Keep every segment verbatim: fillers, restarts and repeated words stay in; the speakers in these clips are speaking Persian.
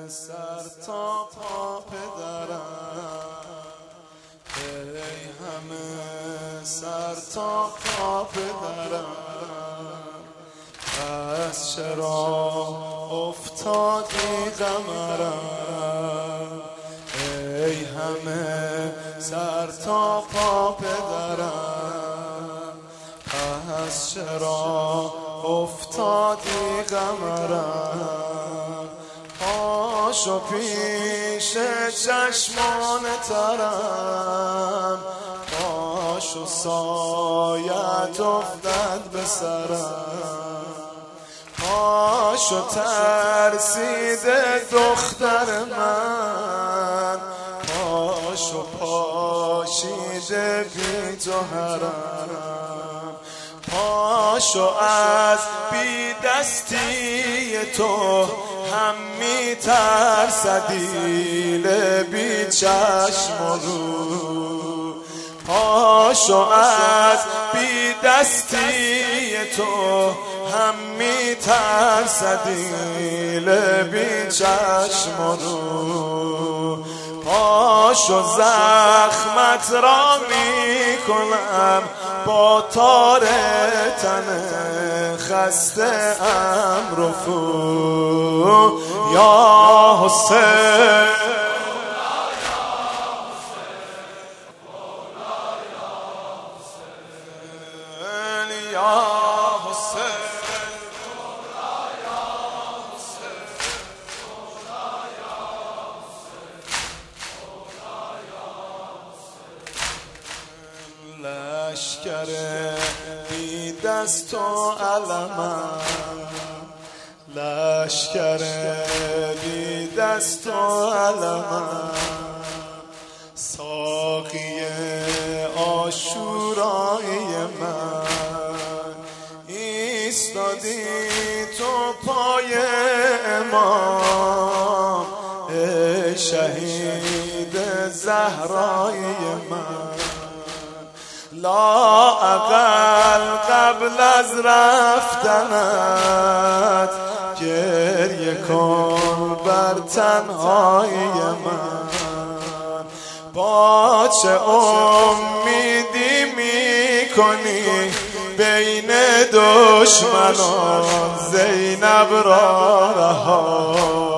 سر تا پا پدرم، ای همه سر تا پا پدرم، پس چرا افتادی قمرم؟ ای همه سر تا پا پدرم، پس چرا افتادی قمرم؟ پاشو پیش چشمان ترم، پاشو سایت افتد به سرم، پاشو ترسیده دختر من، پاشو پاشیده بی تو حرم، پاشو از بی دستی تو هم می ترسد دیل بی چشم و رو، پاشو از بی دستی تو هم می ترسد دیل بی چشم و رو، پاشو زخمت را می کنم با تار تن خسته ام رفو، یا حسین لشکر بی دست و علمم، لشکر بی دست و علمم، ساقی عاشورایی من، ایستادی تو پای امام، ای شهید زهرای من، لا اقل قبل از رفتنت گریه کن بر تنهایی من، با چه امیدی می کنی بین دشمنان زینب را رها،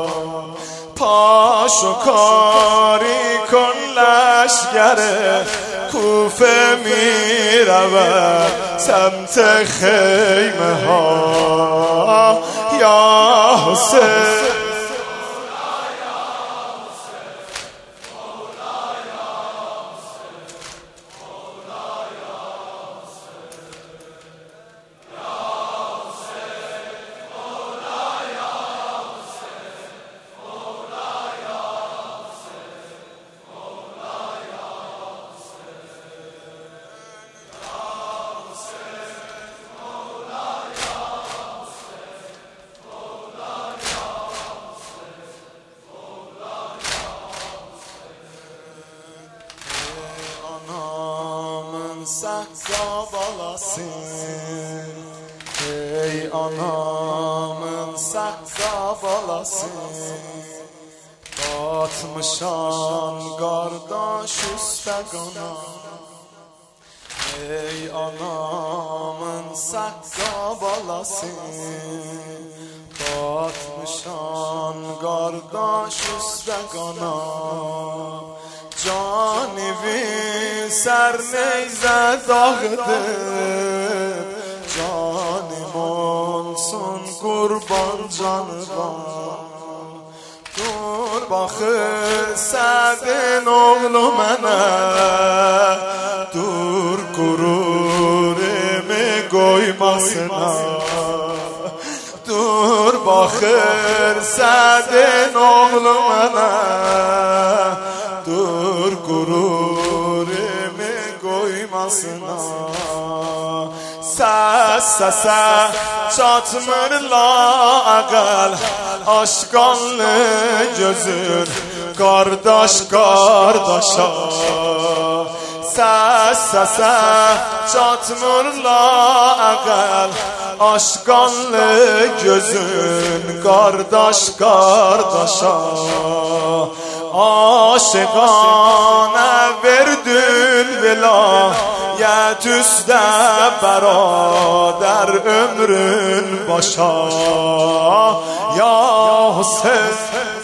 پاشو کاری کن لشکر کوفه می رود سمت خیمه ها، یا حسین Saksa balasın, ey anamın saksa balasın, batmışan qardaş üstəqana, ey anamın saksa balasın, batmışan qardaş üstəqana, canivin سر نیزه داغده، جانمون قربان جانبان، دور باخر سعدن oğlu mənə، dur qürurimi qoymasına، dur baxır سعدن oğlu mənə، dur qürurimi qoymasına، səs səsə çatmır laqəl aşqanlı gözün qardaş qardaşa، Səs səsə çatmır lağəl Aşqanlı gözün qardaş qardaşa Aşıqanə verdin vilayət üstə Bəradər ömrün başa Ya Hüseyin